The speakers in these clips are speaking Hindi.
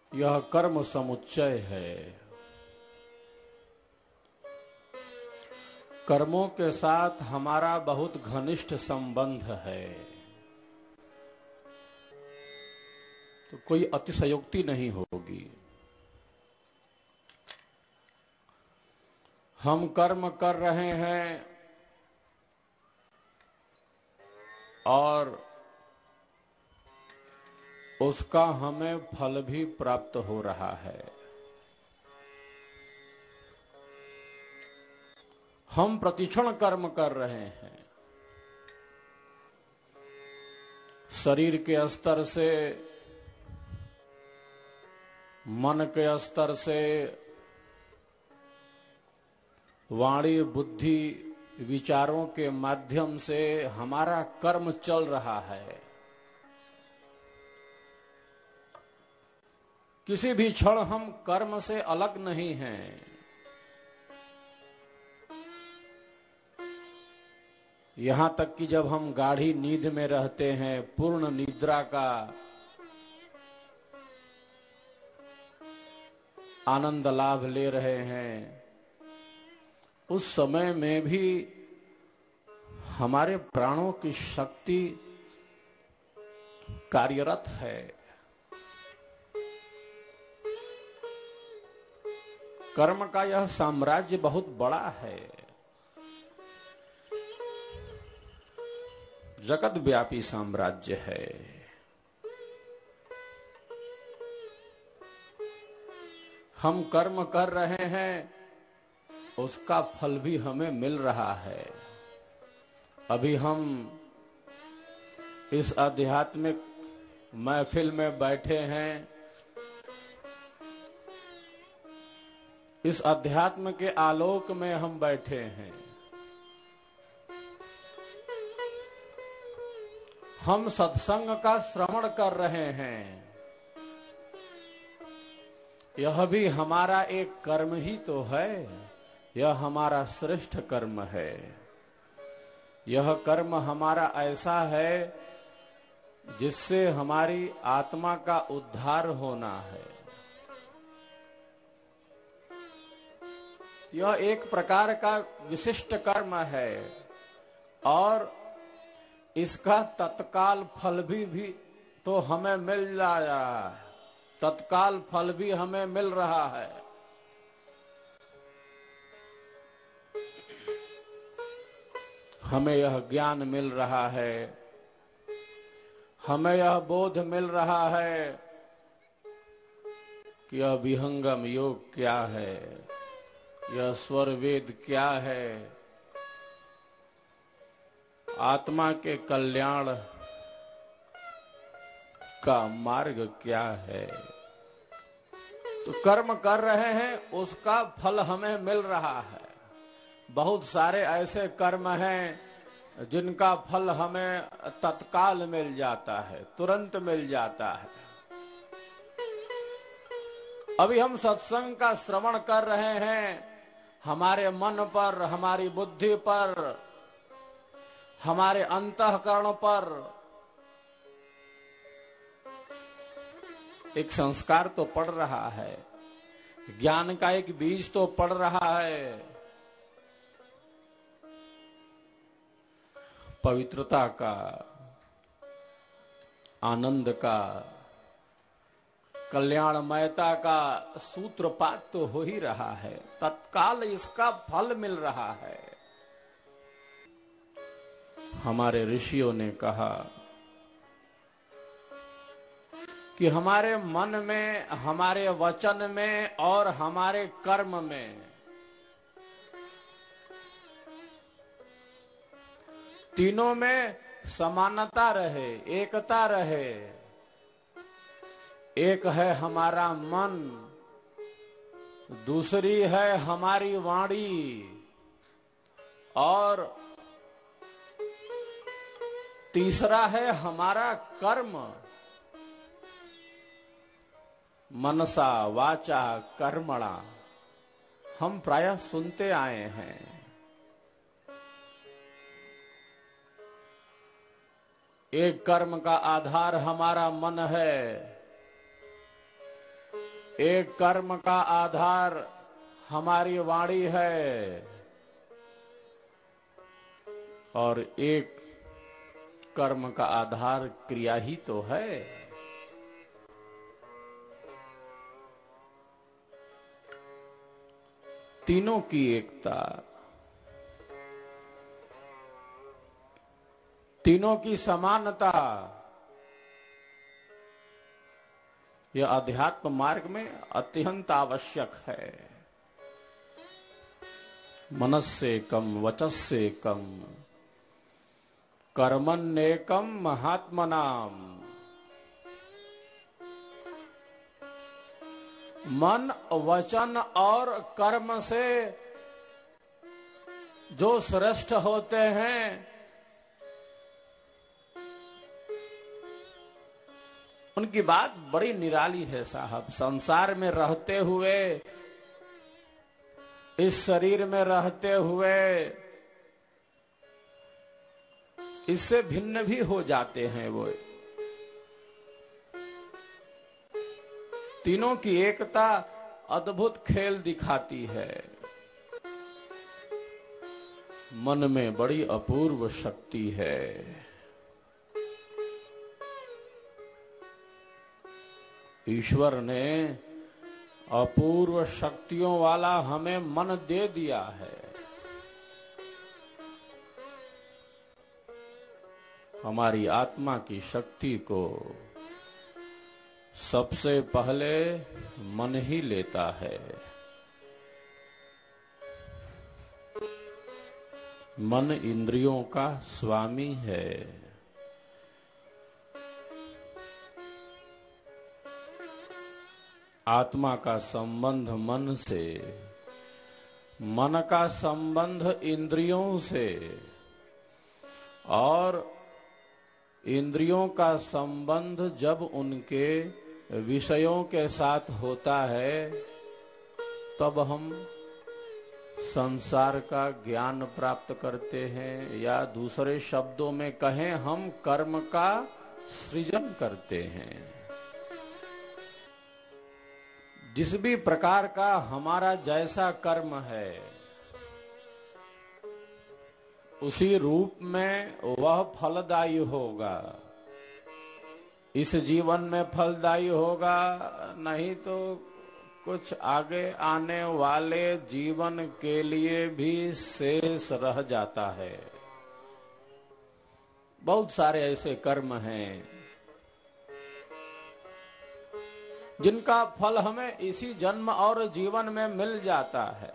यह कर्म समुच्चय है। कर्मों के साथ हमारा बहुत घनिष्ठ संबंध है, तो कोई अतिशयोक्ति नहीं होगी। हम कर्म कर रहे हैं और उसका हमें फल भी प्राप्त हो रहा है। हम प्रतिक्षण कर्म कर रहे हैं, शरीर के स्तर से, मन के स्तर से, वाणी बुद्धि विचारों के माध्यम से हमारा कर्म चल रहा है। किसी भी क्षण हम कर्म से अलग नहीं हैं। यहां तक कि जब हम गाढ़ी नींद में रहते हैं, पूर्ण निद्रा का आनंद लाभ ले रहे हैं, उस समय में भी हमारे प्राणों की शक्ति कार्यरत है। कर्म का यह साम्राज्य बहुत बड़ा है, जगत व्यापी साम्राज्य है। हम कर्म कर रहे हैं, उसका फल भी हमें मिल रहा है। अभी हम इस आध्यात्मिक महफिल में बैठे हैं, इस अध्यात्म के आलोक में हम बैठे हैं। हम सत्संग का श्रवण कर रहे हैं, यह भी हमारा एक कर्म ही तो है। यह हमारा श्रेष्ठ कर्म है। यह कर्म हमारा ऐसा है जिससे हमारी आत्मा का उद्धार होना है। यह एक प्रकार का विशिष्ट कर्म है और इसका तत्काल फल भी तो हमें मिल रहा है। तत्काल फल भी हमें मिल रहा है। हमें यह ज्ञान मिल रहा है, हमें यह बोध मिल रहा है कि यह विहंगम योग क्या है, यह स्वर वेद क्या है, आत्मा के कल्याण का मार्ग क्या है। तो कर्म कर रहे हैं, उसका फल हमें मिल रहा है। बहुत सारे ऐसे कर्म हैं जिनका फल हमें तत्काल मिल जाता है, तुरंत मिल जाता है। अभी हम सत्संग का श्रवण कर रहे हैं, हमारे मन पर, हमारी बुद्धि पर, हमारे अंतःकरण पर एक संस्कार तो पड़ रहा है, ज्ञान का एक बीज तो पड़ रहा है। पवित्रता का, आनंद का, कल्याणमयता का सूत्रपात तो हो ही रहा है। तत्काल इसका फल मिल रहा है। हमारे ऋषियों ने कहा कि हमारे मन में, हमारे वचन में और हमारे कर्म में तीनों में समानता रहे, एकता रहे। एक है हमारा मन, दूसरी है हमारी वाणी और तीसरा है हमारा कर्म। मनसा वाचा कर्मणा हम प्रायः सुनते आए हैं। एक कर्म का आधार हमारा मन है, एक कर्म का आधार हमारी वाणी है और एक कर्म का आधार क्रिया ही तो है। तीनों की एकता, तीनों की समानता, यह अध्यात्म मार्ग में अत्यंत आवश्यक है। मनस्से कम वचस्से कम कर्मण्येकम महात्मनाम। मन, वचन और कर्म से जो श्रेष्ठ होते हैं उनकी बात बड़ी निराली है साहब। संसार में रहते हुए, इस शरीर में रहते हुए इससे भिन्न भी हो जाते हैं वो। तीनों की एकता अद्भुत खेल दिखाती है। मन में बड़ी अपूर्व शक्ति है। ईश्वर ने अपूर्व शक्तियों वाला हमें मन दे दिया है। हमारी आत्मा की शक्ति को सबसे पहले मन ही लेता है। मन इंद्रियों का स्वामी है। आत्मा का संबंध मन से, मन का संबंध इंद्रियों से और इंद्रियों का संबंध जब उनके विषयों के साथ होता है तब हम संसार का ज्ञान प्राप्त करते हैं, या दूसरे शब्दों में कहें हम कर्म का सृजन करते हैं। जिस भी प्रकार का हमारा जैसा कर्म है उसी रूप में वह फलदायी होगा। इस जीवन में फलदायी होगा, नहीं तो कुछ आगे आने वाले जीवन के लिए भी शेष रह जाता है। बहुत सारे ऐसे कर्म हैं जिनका फल हमें इसी जन्म और जीवन में मिल जाता है।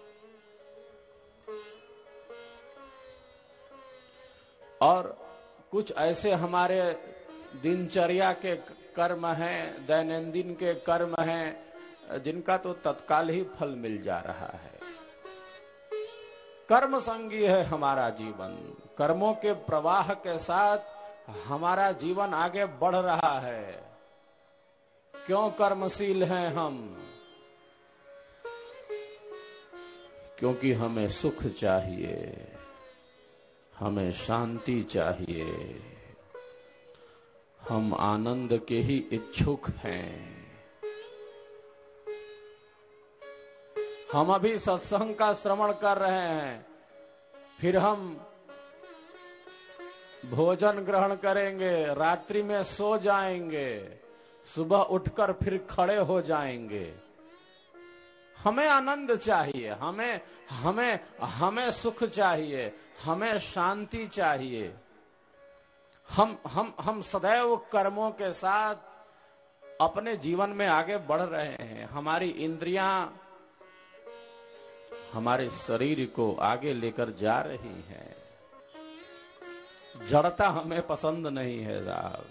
और कुछ ऐसे हमारे दिनचर्या के कर्म हैं, दैनंदिन के कर्म हैं, जिनका तो तत्काल ही फल मिल जा रहा है। कर्म संगी है हमारा जीवन। कर्मों के प्रवाह के साथ हमारा जीवन आगे बढ़ रहा है। क्यों कर्मशील हैं हम? क्योंकि हमें सुख चाहिए, हमें शांति चाहिए, हम आनंद के ही इच्छुक हैं। हम अभी सत्संग का श्रवण कर रहे हैं, फिर हम भोजन ग्रहण करेंगे, रात्रि में सो जाएंगे, सुबह उठकर फिर खड़े हो जाएंगे। हमें आनंद चाहिए, हमें सुख चाहिए, हमें शांति चाहिए। हम सदैव कर्मों के साथ अपने जीवन में आगे बढ़ रहे हैं। हमारी इंद्रियां हमारे शरीर को आगे लेकर जा रही हैं। जड़ता हमें पसंद नहीं है साहब।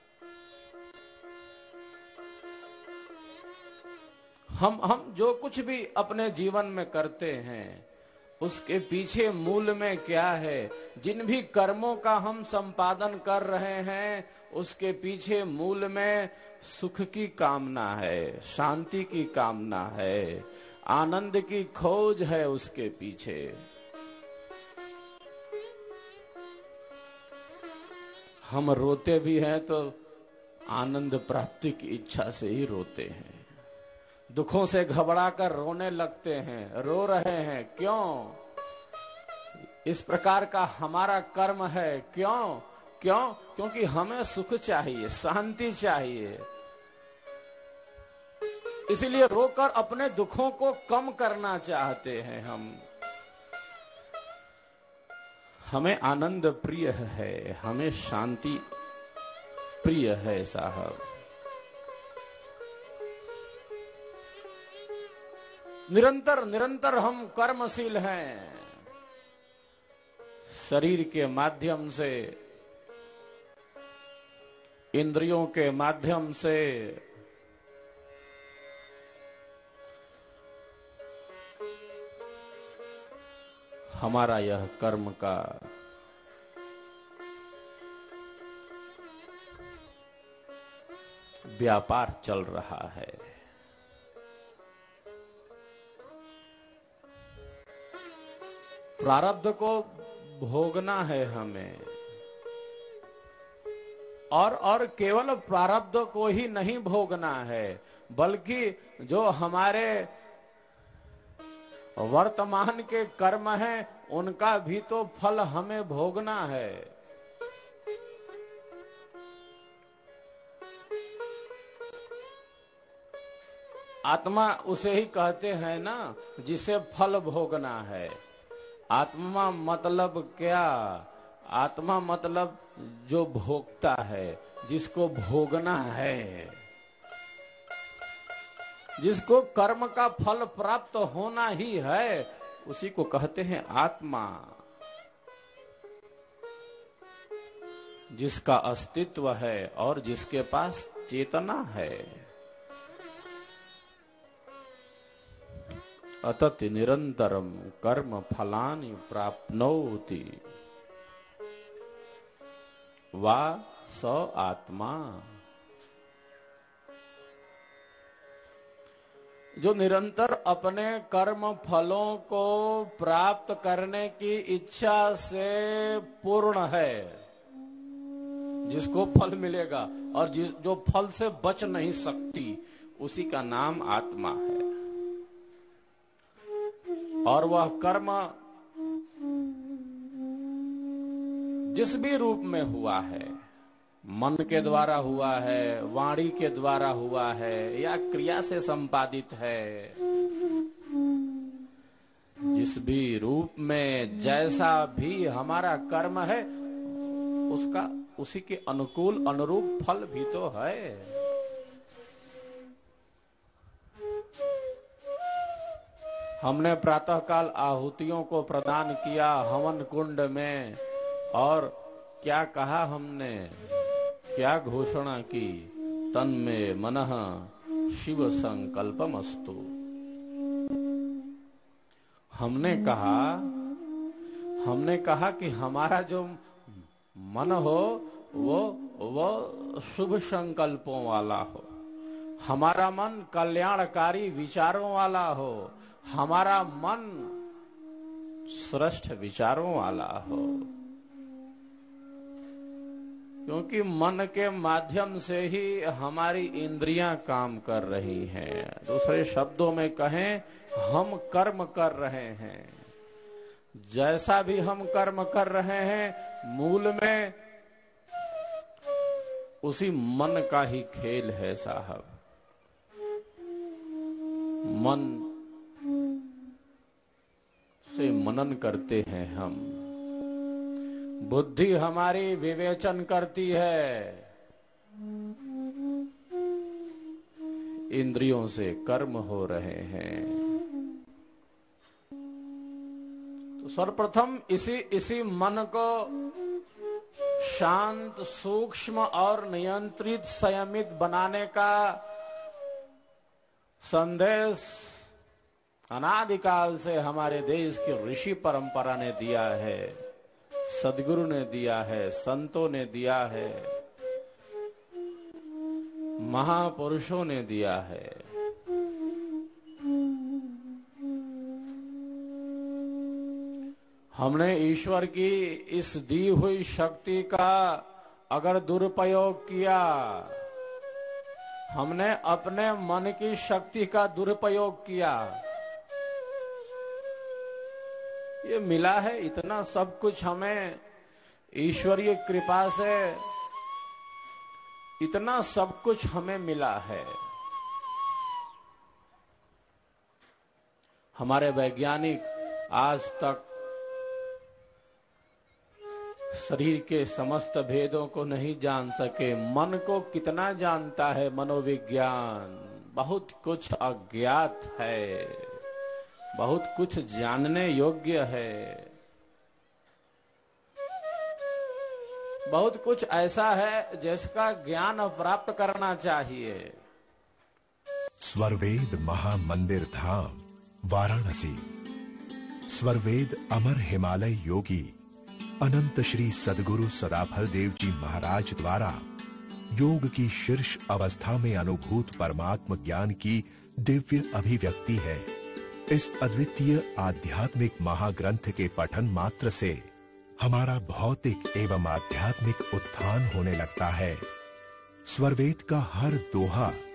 हम जो कुछ भी अपने जीवन में करते हैं उसके पीछे मूल में क्या है? जिन भी कर्मों का हम संपादन कर रहे हैं उसके पीछे मूल में सुख की कामना है, शांति की कामना है, आनंद की खोज है उसके पीछे। हम रोते भी हैं तो आनंद प्राप्ति की इच्छा से ही रोते हैं। दुखों से घबराकर रोने लगते हैं, रो रहे हैं। क्यों? इस प्रकार का हमारा कर्म है। क्यों? क्योंकि हमें सुख चाहिए, शांति चाहिए। इसलिए रोकर अपने दुखों को कम करना चाहते हैं हम। हमें आनंद प्रिय है, हमें शांति प्रिय है साहब। निरंतर हम कर्मशील हैं। शरीर के माध्यम से, इंद्रियों के माध्यम से हमारा यह कर्म का व्यापार चल रहा है। प्रारब्ध को भोगना है हमें, और केवल प्रारब्ध को ही नहीं भोगना है, बल्कि जो हमारे वर्तमान के कर्म हैं उनका भी तो फल हमें भोगना है। आत्मा उसे ही कहते हैं ना जिसे फल भोगना है। आत्मा मतलब क्या? आत्मा मतलब जो भोगता है, जिसको भोगना है, जिसको कर्म का फल प्राप्त होना ही है, उसी को कहते हैं आत्मा। जिसका अस्तित्व है और जिसके पास चेतना है। अतति निरंतरम कर्म फलानि प्राप्नोति वा स आत्मा। जो निरंतर अपने कर्म फलों को प्राप्त करने की इच्छा से पूर्ण है, जिसको फल मिलेगा और जो फल से बच नहीं सकती, उसी का नाम आत्मा है। और वह कर्म जिस भी रूप में हुआ है, मन के द्वारा हुआ है, वाणी के द्वारा हुआ है, या क्रिया से संपादित है, जिस भी रूप में जैसा भी हमारा कर्म है, उसका उसी के अनुकूल अनुरूप फल भी तो है। हमने प्रातःकाल आहुतियों को प्रदान किया हवन कुंड में, और क्या कहा हमने, क्या घोषणा की? तन्मे मनः शिव संकल्पमस्तु। हमने कहा कि हमारा जो मन हो वो शुभ संकल्पों वाला हो, हमारा मन कल्याणकारी विचारों वाला हो, हमारा मन श्रेष्ठ विचारों वाला हो। क्योंकि मन के माध्यम से ही हमारी इंद्रियां काम कर रही हैं। दूसरे शब्दों में कहें, हम कर्म कर रहे हैं। जैसा भी हम कर्म कर रहे हैं, मूल में उसी मन का ही खेल है साहब। मन से मनन करते हैं हम, बुद्धि हमारी विवेचन करती है, इंद्रियों से कर्म हो रहे हैं। तो सर्वप्रथम इसी मन को शांत, सूक्ष्म और नियंत्रित, संयमित बनाने का संदेश अनादिकाल से हमारे देश की ऋषि परंपरा ने दिया है, सद्गुरु ने दिया है, संतों ने दिया है, महापुरुषों ने दिया है। हमने ईश्वर की इस दी हुई शक्ति का अगर दुरुपयोग किया, हमने अपने मन की शक्ति का दुरुपयोग किया। ये मिला है इतना सब कुछ हमें ईश्वरीय कृपा से, इतना सब कुछ हमें मिला है। हमारे वैज्ञानिक आज तक शरीर के समस्त भेदों को नहीं जान सके। मन को कितना जानता है मनोविज्ञान? बहुत कुछ अज्ञात है, बहुत कुछ जानने योग्य है, बहुत कुछ ऐसा है जिसका ज्ञान प्राप्त करना चाहिए। स्वरवेद महामंदिर धाम वाराणसी। स्वरवेद अमर हिमालय योगी अनंत श्री सद्गुरु सदाफल देव जी महाराज द्वारा योग की शीर्ष अवस्था में अनुभूत परमात्म ज्ञान की दिव्य अभिव्यक्ति है। इस अद्वितीय आध्यात्मिक महाग्रंथ के पठन मात्र से हमारा भौतिक एवं आध्यात्मिक उत्थान होने लगता है। स्वरवेद का हर दोहा